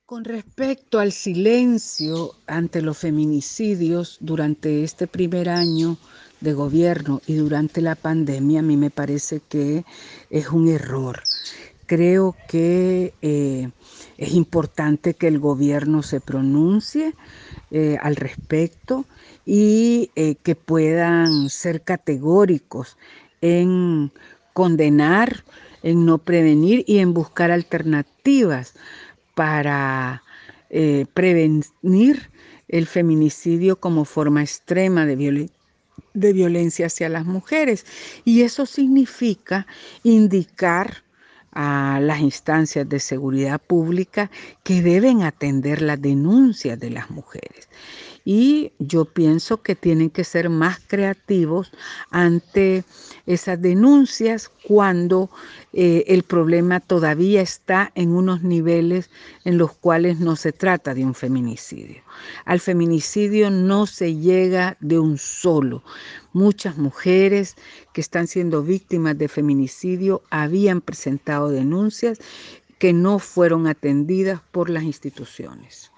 Con respecto al silencio ante los feminicidios durante este primer año de gobierno y durante la pandemia, a mí me parece que es un error. Creo que es importante que el gobierno se pronuncie al respecto y que puedan ser categóricos en condenar, en no prevenir y en buscar alternativas para prevenir el feminicidio como forma extrema de violencia hacia las mujeres. Y eso significa indicar a las instancias de seguridad pública que deben atender las denuncias de las mujeres. Y yo pienso que tienen que ser más creativos ante esas denuncias cuando el problema todavía está en unos niveles en los cuales no se trata de un feminicidio. Al feminicidio no se llega de un solo. Muchas mujeres que están siendo víctimas de feminicidio habían presentado denuncias que no fueron atendidas por las instituciones.